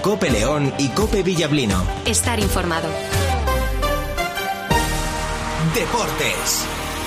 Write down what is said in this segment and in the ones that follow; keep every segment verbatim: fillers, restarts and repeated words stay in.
Cope León y Cope Villablino. Estar informado. Deportes.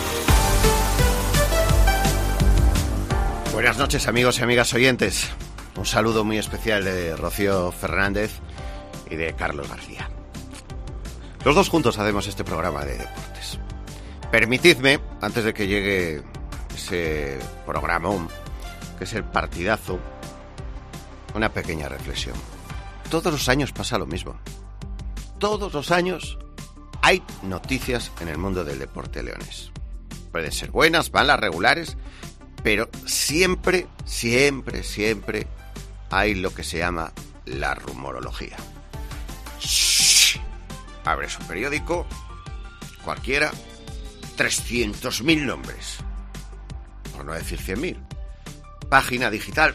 Buenas noches, amigos y amigas oyentes. Un saludo muy especial de Rocío Fernández y de Carlos García. Los dos juntos hacemos este programa de deportes. Permitidme, antes de que llegue ese programón, que es el partidazo, una pequeña reflexión. Todos los años pasa lo mismo. Todos los años hay noticias en el mundo del deporte leonés. Pueden ser buenas, malas, regulares, pero siempre, siempre, siempre hay lo que se llama la rumorología. Shhh. Abres un periódico, cualquiera, trescientos mil nombres, por no decir cien mil. Página digital,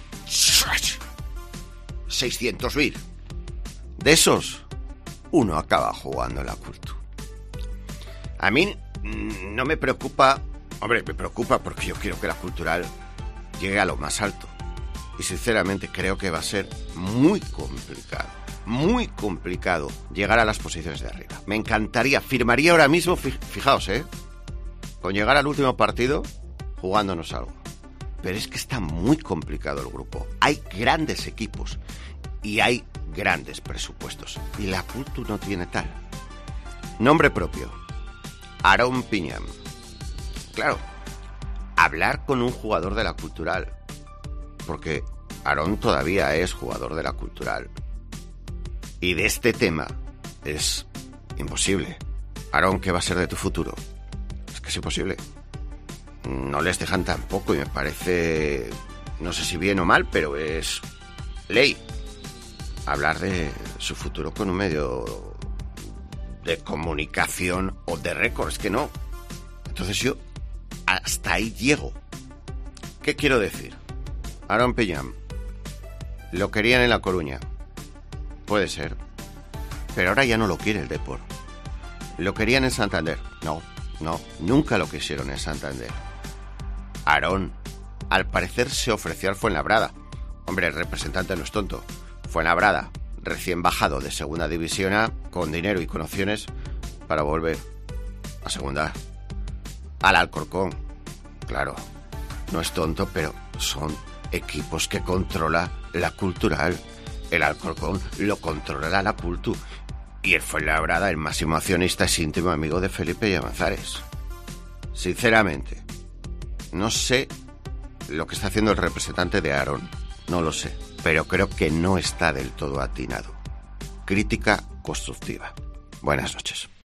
seiscientos mil. De esos, uno acaba jugando en la Cultu. A mí no me preocupa, hombre, me preocupa porque yo quiero que la Cultural llegue a lo más alto. Y sinceramente creo que va a ser muy complicado, muy complicado llegar a las posiciones de arriba. Me encantaría, firmaría ahora mismo, fijaos, ¿eh? Con llegar al último partido jugándonos algo. Pero es que está muy complicado el grupo. Hay grandes equipos y hay grandes presupuestos. Y la Cultu no tiene tal. Nombre propio: Aarón Piñán. Claro, hablar con un jugador de la Cultural, porque Aarón todavía es jugador de la Cultural, y de este tema es imposible. Aarón, ¿qué va a ser de tu futuro? Es que es imposible. No les dejan tampoco y me parece, no sé si bien o mal, pero es ley hablar de su futuro con un medio de comunicación o de récords, que no. Entonces yo hasta ahí llego. ¿Qué quiero decir? Aarón Piñán, lo querían en La Coruña, puede ser, pero ahora ya no lo quiere el Depor. Lo querían en Santander, no, no, nunca lo quisieron en Santander. Aarón, al parecer, se ofreció al Fuenlabrada. Hombre, el representante no es tonto. Fuenlabrada, recién bajado de segunda división A, con dinero y con opciones para volver a segunda. Al Alcorcón, claro, no es tonto, pero son equipos que controla la Cultural. El Alcorcón lo controla la Cultu. Y el Fuenlabrada, el máximo accionista, es íntimo amigo de Felipe Llamazares. Sinceramente, no sé lo que está haciendo el representante de Aarón, no lo sé, pero creo que no está del todo atinado. Crítica constructiva. Buenas noches.